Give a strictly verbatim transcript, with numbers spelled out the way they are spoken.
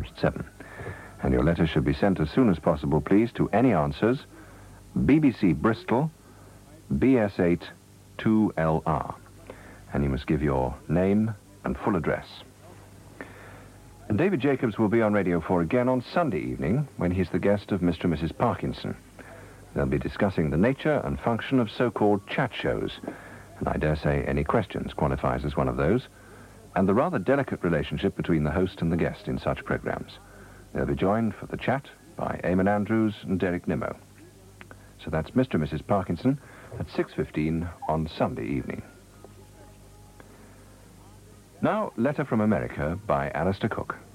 seven. And your letter should be sent as soon as possible, please, to Any Answers, B B C Bristol, B S eight two L R. And you must give your name and full address. And David Jacobs will be on Radio four again on Sunday evening when he's the guest of Mister and Missus Parkinson. They'll be discussing the nature and function of so-called chat shows, and I dare say Any Questions qualifies as one of those, and the rather delicate relationship between the host and the guest in such programs. They'll be joined for the chat by Eamon Andrews and Derek Nimmo. So that's Mister and Missus Parkinson at six fifteen on Sunday evening. Now, Letter from America by Alistair Cook.